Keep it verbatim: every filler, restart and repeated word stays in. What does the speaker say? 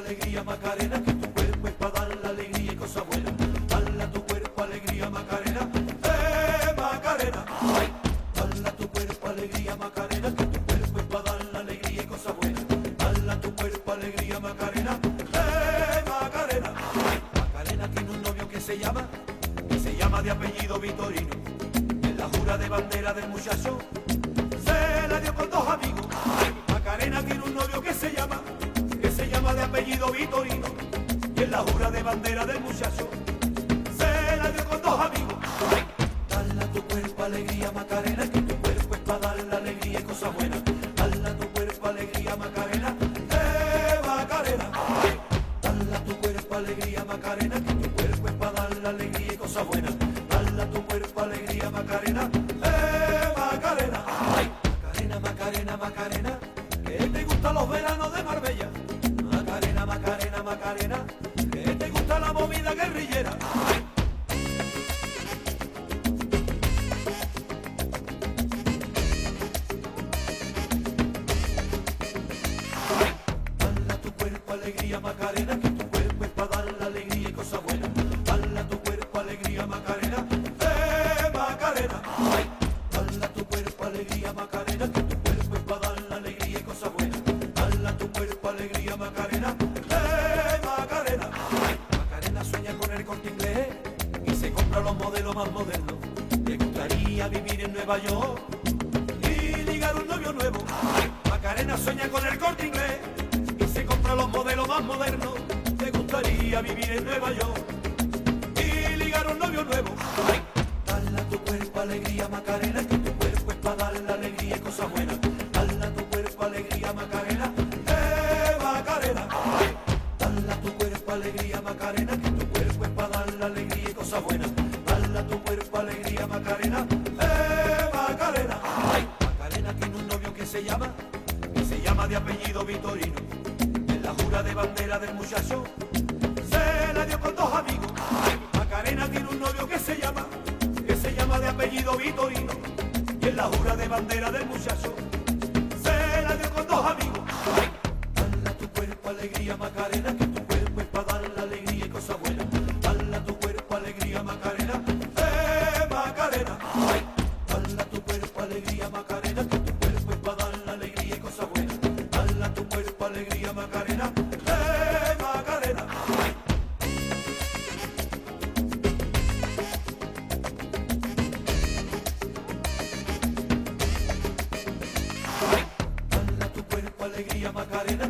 alegría, Macarena, que tu cuerpo es para dar la alegría y cosas buenas. Dale a tu cuerpo alegría, Macarena, eh, Macarena. Ay, dale a tu cuerpo alegría, Macarena, que tu cuerpo es para dar la alegría y cosas buenas. Dale a tu cuerpo alegría, Macarena, eh, Macarena. Ay, Macarena tiene un novio que se llama, que se llama de apellido Vitorino. En la jura de bandera del muchacho se la dio con dos amigos. Ay, Macarena tiene un novio que se llama, que se llama de apellido Vitorino. Y en la jura de bandera del muchacho se la dio con dos amigos. Ay, dale a tu cuerpo alegría, Macarena, que tu cuerpo es para dar la alegría y cosas buenas. Dale a tu cuerpo alegría, Macarena, eh, Macarena. Ay, dale a tu cuerpo alegría, Macarena, que tu cuerpo es para dar la alegría y cosas buenas. Dale a tu cuerpo alegría, Macarena, eh, Macarena. Ay, Macarena, Macarena, Macarena, que te gustan los veranos de Marbella. Macarena, Macarena, Macarena, que te gusta la movida guerrillera. Ay, dale a tu cuerpo alegría, Macarena, que tu cuerpo es para dar la alegría y cosas buenas. Dale a tu cuerpo alegría, Macarena, eh, Macarena. Ay, dale a tu cuerpo alegría, Macarena, que tu cuerpo es para dar la alegría y cosas buenas. Dale a tu cuerpo alegría, Macarena, eh, Macarena. Ay, Macarena sueña con el Corte Inglés y se compra los modelos más modernos. Le gustaría vivir en Nueva York y ligar un novio nuevo. Ay, Macarena sueña con el Corte Inglés y se compra los modelos más modernos. Le gustaría vivir en Nueva York y ligar un novio nuevo. Ay, dale a tu cuerpo alegría, Macarena, que tu cuerpo es para dar la alegría y cosas buenas. Dale a tu cuerpo alegría, Macarena, eh, Macarena. Ay, dale a tu cuerpo alegría, Macarena, que tu cuerpo es para dar la alegría y cosas buenas. Dale a tu cuerpo alegría, Macarena, eh, Macarena. Ay, Macarena tiene un novio que se llama, que se llama de apellido Vitorino. En la jura de bandera del muchacho se la dio con dos amigos. Ay, Macarena tiene un novio que se llama, que se llama de apellido Vitorino. Y en la jura de bandera del muchacho se la dio con dos amigos. Ay, dale a tu cuerpo alegría, Macarena, que tu cuerpo es para dar la alegría y cosas buenas. Dale a tu cuerpo alegría, Macarena, eh, Macarena. Ay, dale a tu cuerpo alegría, Macarena, que tu cuerpo es para dar la alegría y cosas buenas. Dale a tu cuerpo alegría, Macarena, eh, Macarena. Ay, dale a tu cuerpo alegría, Macarena,